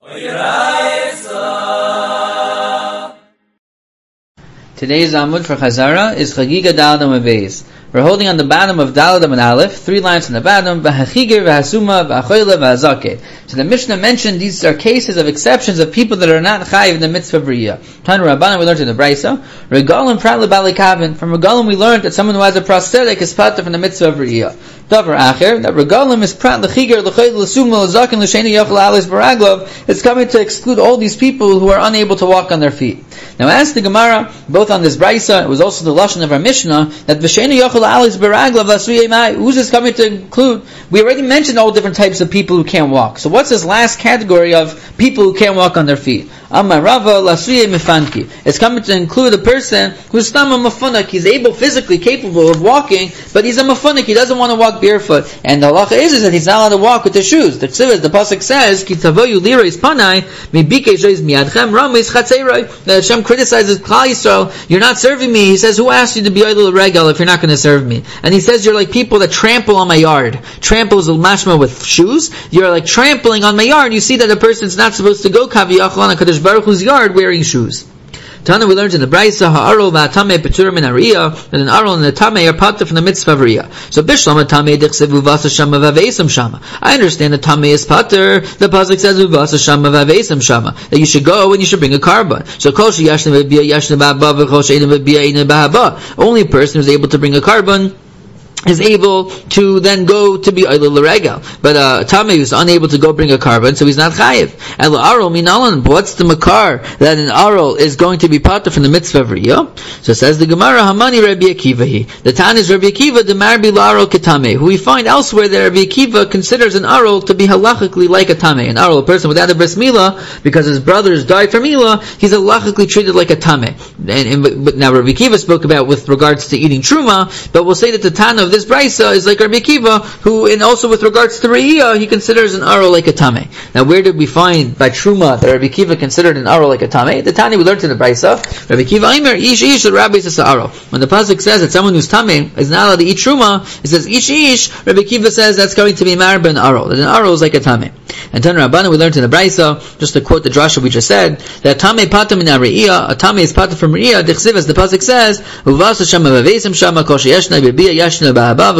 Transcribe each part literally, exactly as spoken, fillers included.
Today's Amud for Chazara is Chagiga Daled Amud Beis. We're holding on the bottom of Daled Amud Aleph, three lines from the bottom, V'hachigir, v'hasuma, v'achoyle, v'hazakeh. So the Mishnah mentioned these are cases of exceptions of people that are not chayiv in the mitzvah b'riyah. Tan Rabbanan we learned in the Brisa, Regalim prat lebali kavin. From Regalim we learned that someone who has a prosthetic is pater from the mitzvah b'riyah. Davar acher, that Regalim is prat l'chigir, l'choyle, l'suma, l'zaken, l'sheni yochel alis baraglov. It's coming to exclude all these people who are unable to walk on their feet. Now ask the Gemara, both on this Brisa, it was also the Lashon of our Mishnah, that V'sheni yochel alis baraglov l'asuyei mai. Who's this coming to include? We already mentioned all different types of people who can't walk. So what's this last category of people who can't walk on their feet? Amar Rava l'asuyei mifanki. It's coming to include a person who's stam a mafunak. He's able, physically capable of walking, but he's a mafunak. He doesn't want to walk barefoot. And the halacha is, is that he's not allowed to walk with his shoes. The tzivah, the pasuk says, Ki tavoyu lireis panai, mibikei shois miyadchem, rameis chatzeroi. That Hashem criticizes Klal Yisrael, you're not serving me. He says, who asked you to be oilel regel if you're not going to serve me? And he says, you're like people that trample on my yard. Trample is a mashma with shoes. You're like trampling on my yard. You see that a person's not supposed to go kaviyachol on a Kadosh Baruch Hu's yard wearing shoes. Tana, we learned in the Brisa, ha'arol va'atame peturim min hariyah, that an arol and a tame are pater from the mitzvah of riyah. So bishlam atame dichsev uvasa shama v'aveisam shama. I understand the tame is pater. The pasuk says uvasa shama v'aveisam shama, that you should go and you should bring a carbon. So kol sheyashna v'biyah yashna b'haba v'kol she'ena v'biyah ena b'haba. Only a person who's able to bring a carbon is able to then go to be oilel l'regel. But uh, Tameh is unable to go bring a carbon, so he's not chayiv. And l'arol min alan, what's the makar that an arol is going to be pater from the mitzvah of riyah? So says the Gemara, Hamani Rabbi Akiva. The Tan is Rabbi Akiva, the marbi l'arol ketameh, who we find elsewhere that Rabbi Akiva considers an arol to be halachically like a tameh. An arol, a person without a bris milah, because his brothers died from milah, he's halachically treated like a tameh. And, and but now Rabbi Akiva spoke about with regards to eating truma, but we'll say that the Tan of this Brisa is like Rabbi Akiva, who, and also with regards to Re'iyah, he considers an arol like a Tameh. Now, where did we find by Truma that Rabbi Akiva considered an arol like a Tameh? The Tani we learned in the Brisa, Rabbi Akiva Aimer, Ish Ish, the Rabbi says arol. When the pasuk says that someone who's Tameh is not allowed to eat Truma, it says Ish Ish, Rabbi Akiva says that's going to be Marba an arol. That an arol is like a Tameh. And Tan Rabbanan we learned in the Brisa, just to quote the drasha we just said, that Tameh patam in Re'iyah, a Tameh is patam from Re'iyah, Dechsiv, as the pasuk says, Uvasa shama v'vesim shama, kol sheyeshna b'biyah yeshna b'haba,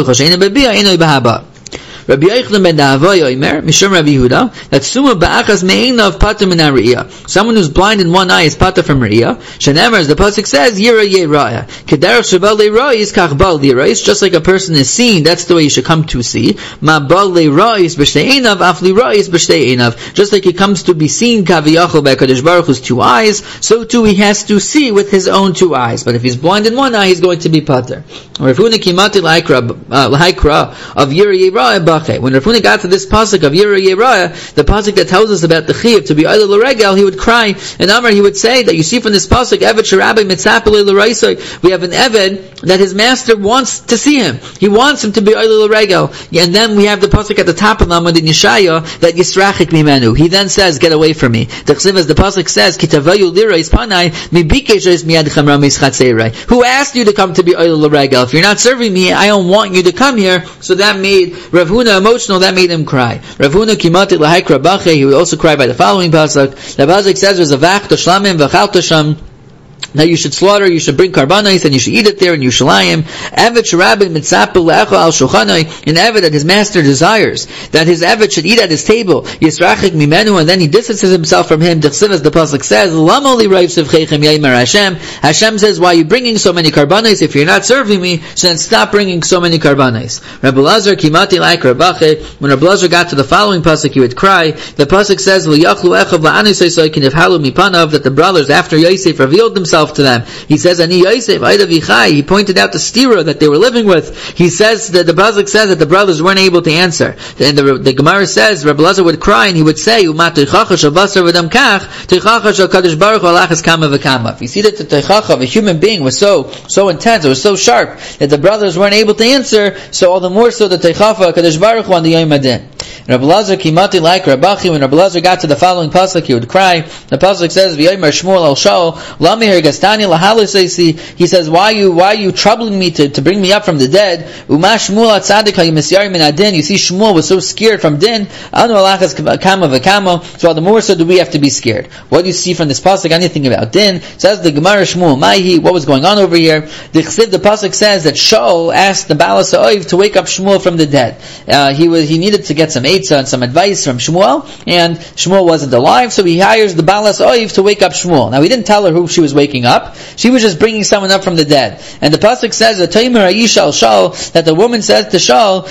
Rabbi Yochanan ben Nahava Yomer, Mishum Rabbi Yehuda, that suma ba'achas me'inav pater min ha're'iyah. Someone who's blind in one eye is pater from re'iyah. Shenemer, as the pasuk says, Yira Yera'ah. Kederach shebal le'ra'is kach bal le'ra'is. Just like a person is seen, that's the way you should come to see. Ma bal le'ra'is b'shtei einav, af le'ra'is b'shtei einav. Just like he comes to be seen kaviyachol by Kadosh Baruch Hu's two eyes, so too he has to see with his own two eyes. But if he's blind in one eye, he's going to be pater. Rav Huna kimati l'haikra of Yira Yera'ah. When Rav Huna got to this pasuk of Yira Yera'ah, the pasuk that tells us about the chiyuv to be oilel l'regel, he would cry. And Amar, he would say that you see from this pasuk, Eved sherabi mitzapel l'raisoi, we have an Eved that his master wants to see him. He wants him to be oilel l'regel. And then we have the pasuk at the top of Amud in Yeshaya that Yisrachik mimenu. He then says, get away from me. The chsiv, as the pasuk says, Kitavayu lireis panai mibikeshes miyadchem rameis chatzerei. Who asked you to come to be oilel l'regel? If you're not serving me, I don't want you to come here. So that made Rav Huna emotional, that made him cry. Rav Huna kimatik lahaik rabache, he would also cry by the following pasuk. The pasuk says, there's a vach toshlamim v'chal tosham, that you should slaughter, you should bring karbanos, and you should eat it there in Yerushalayim. Eved sherabin mitzapel le'echo al shulchanoi, an Eved that his master desires, that his Eved should eat at his table, yisrachik mimenu, and then he distances himself from him. Dechsiv, as the pasuk says, lama li raiv sivcheichem yaimer Hashem. Hashem says, why are you bringing so many karbanos? If you're not serving me, so then stop bringing so many karbanos. Rabbi Lazar kimati like Rabache, when Rabbi Lazar got to the following pasuk, he would cry. The pasuk says, v'yachlu echav la'anus yisoikin ifhalu mipanav, that the brothers, after Yosef, revealed themselves to them. He says, Ani Yosef, Aida Vichai. He pointed out the stira that they were living with. He says that the pasuk says that the brothers weren't able to answer. And the, the Gemara says, Rabbi Lazar would cry and he would say, Uma teichacha shel basar v'dam kach, teichacha shel Kadosh Baruch Hu alachas kama v'kama. If you see that the teichacha of a human being was so, so intense, it was so sharp, that the brothers weren't able to answer, so all the more so the teichacha of Kadosh Baruch Hu on the Yom Adin. Rabbi Lazar kimati like Rabachi. When Rabbi Lazar got to the following pasuk, he would cry. The pasuk says, "V'yomer Shmuel al Shaul lamihir gastani lahalusaysi." He says, "Why are you why are you troubling me to, to bring me up from the dead?" Uma Shmuel atzadik hayimisyari min adin. You see, Shmuel was so scared from din. Anu alachas kama v'kama. So all the more so do we have to be scared. What do you see from this pasuk? Anything about din? Says the Gemara Shmuel Maihi. What was going on over here? The Chsiv, the pasuk says that Shaul asked the Baal Ha'Oiv to wake up Shmuel from the dead. Uh, he was he needed to get some eitzah and some advice from Shmuel, and Shmuel wasn't alive, so he hires the Baal Ha'Oiv to wake up Shmuel. Now he didn't tell her who she was waking up; she was just bringing someone up from the dead. And the pasuk says that that the woman says to Shaul,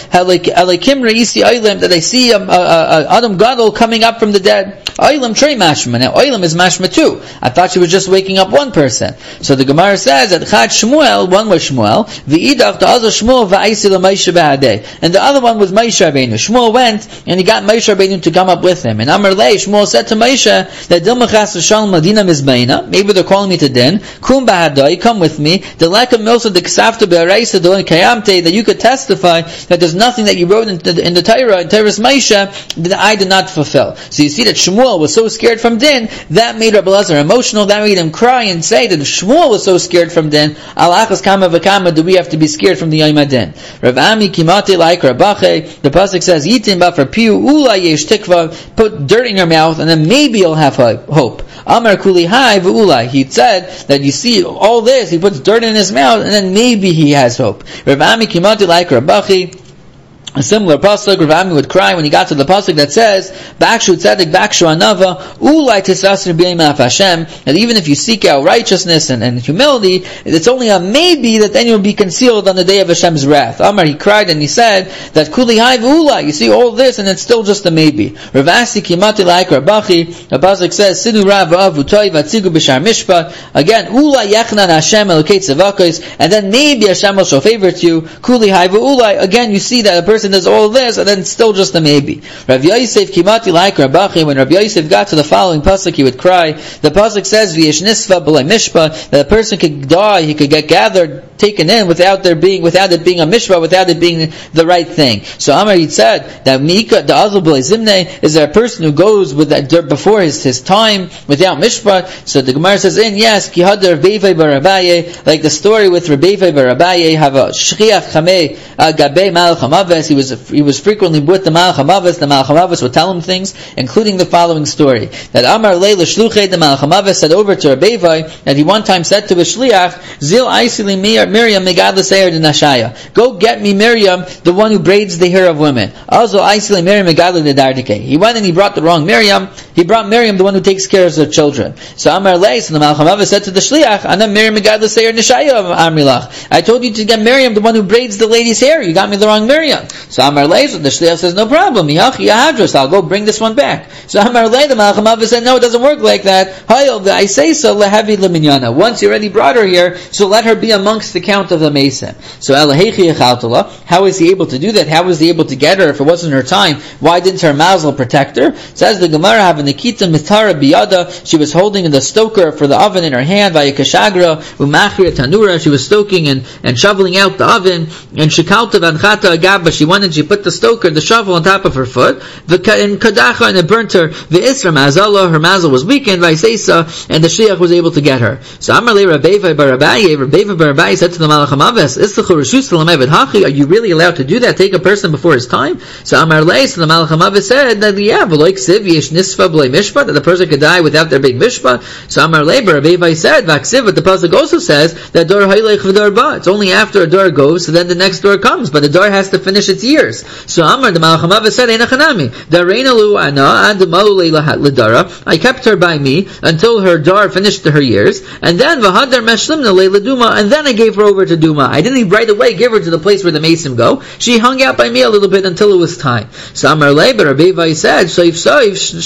that they see a, a, a Adam Gadol coming up from the dead. Oilam trei mashma. Now Oilam is mashma too. I thought she was just waking up one person. So the Gemara says that Chad Shmuel, one was Shmuel, v'idach the other Shmuel v'aisi l'Moshe b'hadei, and the other one was Moshe Rabbeinu. Shmuel went and he got Moshe Rabbeinu to come up with him. And Amar Lei, Shmuel said to Moshe that Dilmachas Shalom Madina Mizbeina. Maybe they're calling me to din. Kum b'hadei, come with me. The lekam milsa the ksafta be'areisa the kayamte, that you could testify that there's nothing that you wrote in the, in the Torah, in Torah's Moshe, that I did not fulfill. So you see that Shmuel was so scared from din, that made Rabbi Lazar emotional, that made him cry and say that if Shmuel was so scared from din, alachas kama v'kama, do we have to be scared from the Yom HaDin? Rav Ami kimati like Rabache, the pasuk says, Yitin ba for piu ula yesh tikva, put dirt in your mouth and then maybe you'll have hope. Amar kuli hai v'ula, he said that you see all this, he puts dirt in his mouth and then maybe he has hope. Rav Ami kimati like Rabache, a similar pasuk, Rav Ami would cry when he got to the pasuk that says, "Bakshu tzedek, bakshu anava, ulai tisasir b'yemav Hashem." That even if you seek out righteousness and, and humility, it's only a maybe that then you'll be concealed on the day of Hashem's wrath. Amar, he cried and he said that kuli hai v'ulai. You see all this and it's still just a maybe. Rav Asi kimati like Rabachi. The pasuk says, "Sidu rav avutoy vatzigu b'shar mishpat." Again, ulai yechnan Hashem elokei tzavakos, and then maybe Hashem will show favor to you. Kuli hai v'ulai. Again, you see that a person does all this, and then it's still just a maybe. Rav Yosef kimati like Rabachi. When Rav Yosef got to the following pasuk, he would cry. The pasuk says, "V'yesh nisva b'lei mishpa," that a person could die, he could get gathered, taken in without there being, without it being a mishpa, without it being the right thing. So Amar, he said that Mika the azul b'lei zimne, is there a person who goes with that dirt before his, his time without mishpa? So the Gemara says, "In yes, ki hadar Rebbeivai bar Abaye," like the story with Rebbeivai bar Abaye, have a shchiach chamei gabei malach hamaves. He was he was frequently with the Malach HaMavis. The Malach HaMavis would tell him things, including the following story. That Amar Leila Shluchei, the Malach HaMavis, said over to Rebbeivai, that he one time said to his shliach, Zil Aisili Miriam Megad L'Seir de Nashaya. Go get me Miriam, the one who braids the hair of women. Also Aisili Miriam Megad L'Dardike. He went and he brought the wrong Miriam. He brought Miriam, the one who takes care of the children. So Amar Leila, so the Malach HaMavis said to the shliach, Ana Miriam Megad L'Seir Nashaya Amrilach. I told you to get Miriam, the one who braids the lady's hair. You got me the wrong Miriam. So Amar Leila, the shliach says, no problem. I'll go bring this one back. So Amar Leila, the Malach HaMavis said, no, it doesn't work like that. I say so, lehavi leminyana. Once you already brought her here, so let her be amongst the count of the Mason. So Elahechi Echaltala, how is he able to do that? How was he able to get her if it wasn't her time? Why didn't her mazel protect her? Says the Gemara, have a Nikita Mitara Biyada. She was holding the stoker for the oven in her hand, Vayakashagra, Umachria Tanura. She was stoking and, and shoveling out the oven. And Shikalta Vanchata Agaba, she went and she put the stoker, the shovel on top of her foot. And Kadacha, and it burnt her. The Isra Mazala, her mazel was weakened, Vaisesa, and the Shliach was able to get her. So Amarle Rabbeva Barabaye, Rabbeva Barabaye said to the Malach HaMavis, Istachu Rishus L'Mevet Hachi, are you really allowed to do that? Take a person before his time? So Amarle, so the Malach HaMavis said that, yeah, V'loik Siv Yesh Nisfa B'lei Mishpat, that the person could die without there being Mishpat. So Amarle Rabbeva said, Vaksiv, but the pasuk also says that Dor Hailech V'Dor Ba. It's only after a door goes, so then the next door comes, but the door has to finish its years. So Amar, the Malach HaMavis said, Einachanami, Dareina Lu Ana, and Maulei Ladara, I kept her by me until her dar finished her years, and then V'Hadar Meshlimna Leila Duma, and then I gave her over to Duma. I didn't right away give her to the place where the Mason go. She hung out by me a little bit until it was time. So Amar Leiber Rabbi said, Soif Soif Shnei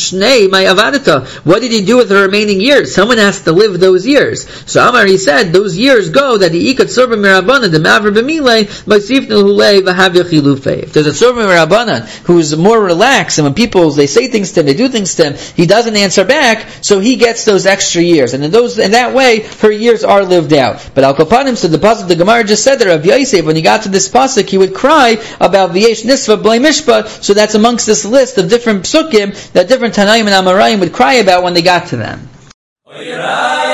hey, my avadata, what did you do with the remaining years? Someone has to live those years. So Amar, he said, those years go that the ikat sorba mirabana, the maver b'milei, b'sifnu hulei v'hav yachilufei. If there's a sorba mirabana who's more relaxed, and when people, they say things to him, they do things to him, he doesn't answer back, so he gets those extra years. And in those, in that way, her years are lived out. But Al Kapanim, so the pasuk, the Gemara just said that Rav Yosef, when he got to this pasuk, he would cry about V'yesh Nisva B'lei Mishpat, so that's amongst this list of different psukim that different Tanaim and Amarayim would cry about when they got to them.